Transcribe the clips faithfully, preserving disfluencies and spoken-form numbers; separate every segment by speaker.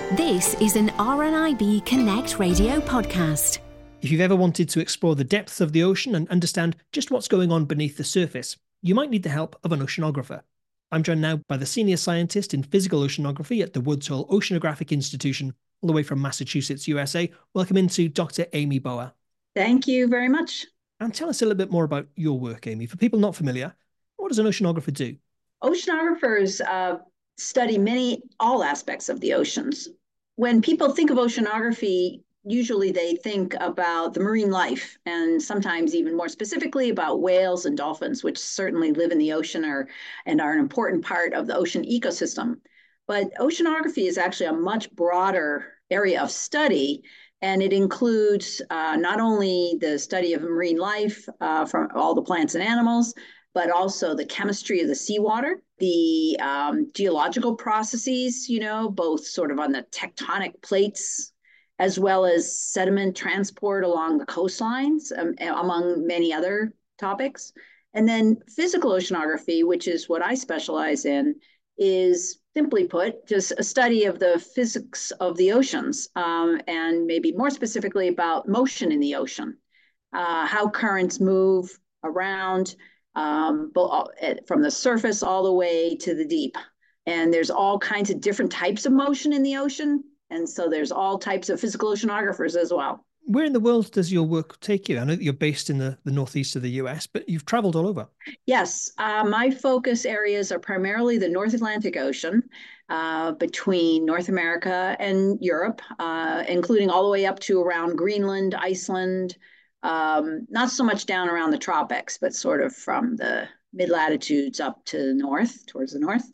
Speaker 1: This is an R N I B Connect radio podcast.
Speaker 2: If you've ever wanted to explore the depths of the ocean and understand just what's going on beneath the surface, you might need the help of an oceanographer. I'm joined now by the senior scientist in physical oceanography at the Woods Hole Oceanographic Institution, all the way from Massachusetts, U S A. Welcome into Doctor Amy Bower.
Speaker 3: Thank you very much.
Speaker 2: And tell us a little bit more about your work, Amy. For people not familiar, what does an oceanographer do?
Speaker 3: Oceanographers uh, study many, all aspects of the oceans. When people think of oceanography, usually they think about the marine life, and sometimes even more specifically about whales and dolphins, which certainly live in the ocean are, and are an important part of the ocean ecosystem. But oceanography is actually a much broader area of study, and it includes uh, not only the study of marine life uh, from all the plants and animals, but also the chemistry of the seawater, the um, geological processes, you know, both sort of on the tectonic plates, as well as sediment transport along the coastlines, um, among many other topics. And then physical oceanography, which is what I specialize in, is simply put, just a study of the physics of the oceans, um, and maybe more specifically about motion in the ocean, uh, how currents move around, um, from the surface all the way to the deep. And there's all kinds of different types of motion in the ocean. And so there's all types of physical oceanographers as well.
Speaker 2: Where in the world does your work take you? I know that you're based in the, the northeast of the U S, but you've traveled all over.
Speaker 3: Yes, uh, my focus areas are primarily the North Atlantic Ocean, uh, between North America and Europe, uh, including all the way up to around Greenland, Iceland, um, not so much down around the tropics, but sort of from the mid-latitudes up to the north, towards the north,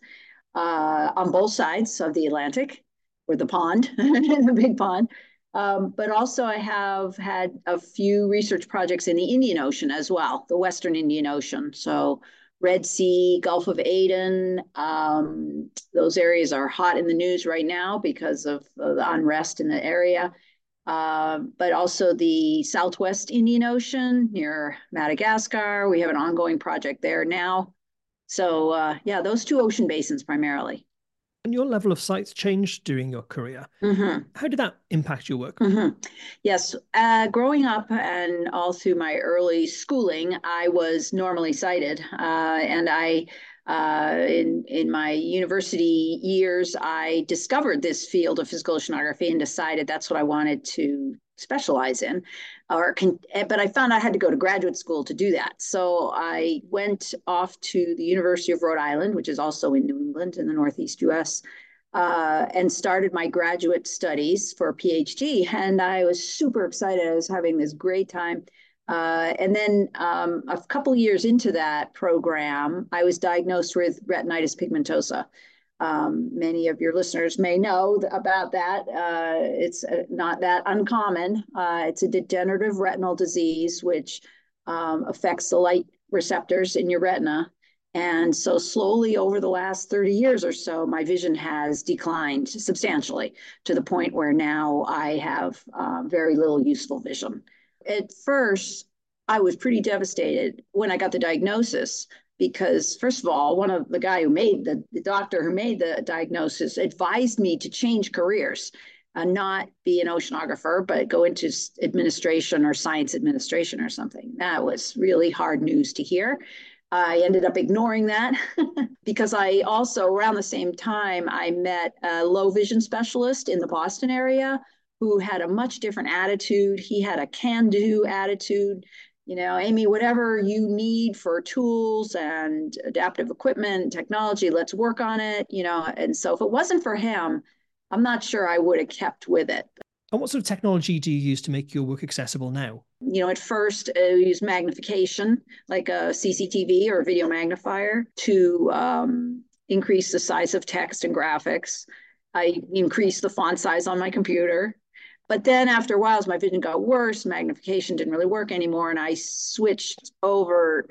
Speaker 3: uh, on both sides of the Atlantic, or the pond, the big pond. Um, but also I have had a few research projects in the Indian Ocean as well, the Western Indian Ocean. So Red Sea, Gulf of Aden, um, those areas are hot in the news right now because of uh, the unrest in the area. Uh, but also the Southwest Indian Ocean near Madagascar. We have an ongoing project there now. So uh, yeah, those two ocean basins primarily.
Speaker 2: And your level of sight changed during your career.
Speaker 3: Mm-hmm.
Speaker 2: How did that impact your work?
Speaker 3: Mm-hmm. Yes, uh, growing up and all through my early schooling, I was normally sighted, uh, and I, uh, in in my university years, I discovered this field of physical oceanography and decided that's what I wanted to specialize in, or can, but I found I had to go to graduate school to do that. So I went off to the University of Rhode Island, which is also in New England in the Northeast U S, uh, and started my graduate studies for a PhD. And I was super excited. I was having this great time. Uh, and then um, a couple years into that program, I was diagnosed with retinitis pigmentosa. Um, many of your listeners may know about that. Uh, it's uh, not that uncommon. Uh, it's a degenerative retinal disease, which um, affects the light receptors in your retina. And so slowly over the last thirty years or so, my vision has declined substantially to the point where now I have uh, very little useful vision. At first, I was pretty devastated when I got the diagnosis, because first of all, one of the guy who made the, the doctor who made the diagnosis advised me to change careers, uh, not be an oceanographer, but go into administration or science administration or something. That was really hard news to hear. I ended up ignoring that because I also, around the same time, I met a low vision specialist in the Boston area who had a much different attitude. He had a can-do attitude. You know, Amy, whatever you need for tools and adaptive equipment, technology, let's work on it, you know. And so if it wasn't for him, I'm not sure I would have kept with it.
Speaker 2: And what sort of technology do you use to make your work accessible now?
Speaker 3: You know, at first, uh, we use magnification, like a C C T V or a video magnifier, to um, increase the size of text and graphics. I increased the font size on my computer. But then after a while, as my vision got worse, magnification didn't really work anymore. And I switched over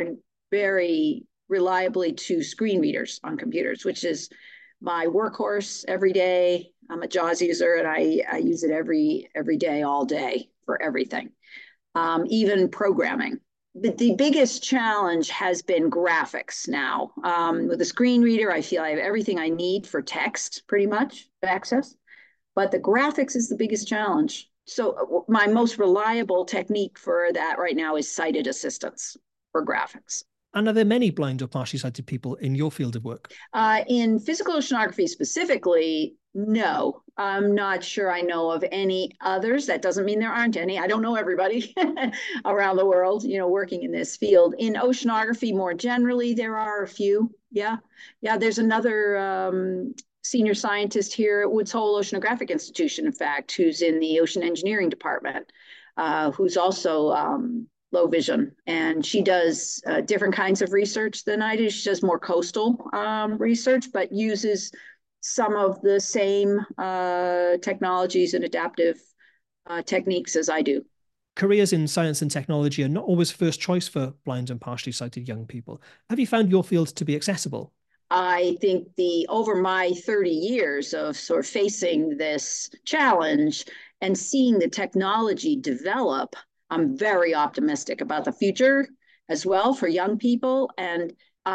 Speaker 3: very reliably to screen readers on computers, which is my workhorse every day. I'm a JAWS user, and I, I use it every, every day, all day for everything, um, even programming. But the biggest challenge has been graphics now. Um, with a screen reader, I feel I have everything I need for text, pretty much, access. but the graphics is the biggest challenge. So my most reliable technique for that right now is sighted assistance for graphics.
Speaker 2: And are there many blind or partially sighted people in your field of work?
Speaker 3: Uh, in physical oceanography specifically, no. I'm not sure I know of any others. That doesn't mean there aren't any. I don't know everybody around the world, you know, working in this field. In oceanography more generally, there are a few. Yeah. Yeah, there's another um, senior scientist here at Woods Hole Oceanographic Institution, in fact, who's in the ocean engineering department, uh, who's also um, low vision, and she does uh, different kinds of research than I do. She does more coastal um, research, but uses some of the same uh, technologies and adaptive uh, techniques as I do.
Speaker 2: Careers in science and technology are not always first choice for blind and partially sighted young people. Have you found your field to be accessible?
Speaker 3: I think the over my thirty years of sort of facing this challenge and seeing the technology develop, I'm very optimistic about the future as well for young people. And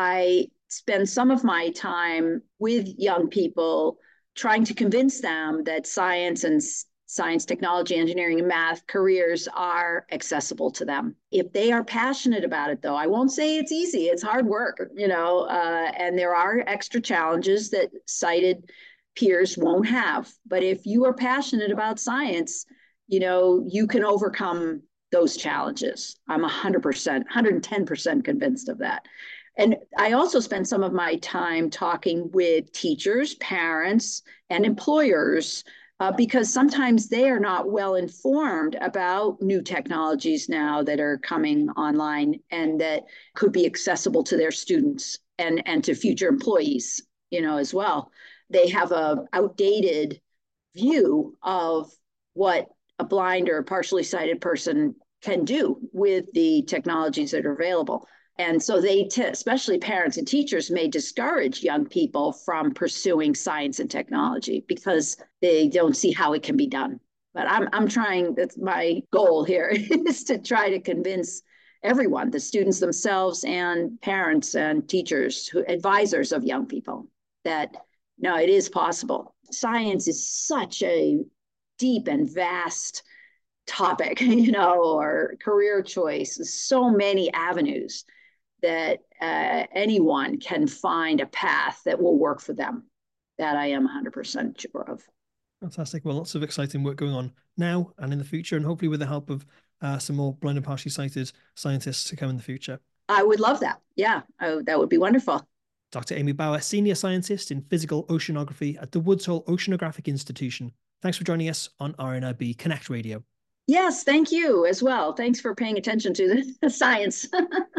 Speaker 3: I spend some of my time with young people trying to convince them that science and science, technology, engineering, and math careers are accessible to them. If they are passionate about it, though, I won't say it's easy. It's hard work, you know, uh, and there are extra challenges that sighted peers won't have. But if you are passionate about science, you know, you can overcome those challenges. I'm one hundred percent, one hundred ten percent convinced of that. And I also spend some of my time talking with teachers, parents, and employers uh, because sometimes they are not well informed about new technologies now that are coming online and that could be accessible to their students and, and to future employees, you know, as well. They have a outdated view of what a blind or a partially sighted person can do with the technologies that are available. And so they, t- especially parents and teachers, may discourage young people from pursuing science and technology because they don't see how it can be done. But I'm, I'm trying, that's my goal here, is to try to convince everyone, the students themselves and parents and teachers, who, advisors of young people, that no, it is possible. Science is such a deep and vast topic, you know, or career choice, so many avenues that uh, anyone can find a path that will work for them. That I am one hundred percent sure of.
Speaker 2: Fantastic. Well, lots of exciting work going on now and in the future, and hopefully with the help of uh, some more blind and partially sighted scientists to come in the future.
Speaker 3: I would love that. Yeah, oh, that would be wonderful.
Speaker 2: Doctor Amy Bauer, Senior Scientist in Physical Oceanography at the Woods Hole Oceanographic Institution. Thanks for joining us on R N I B Connect Radio.
Speaker 3: Yes, thank you as well. Thanks for paying attention to the science.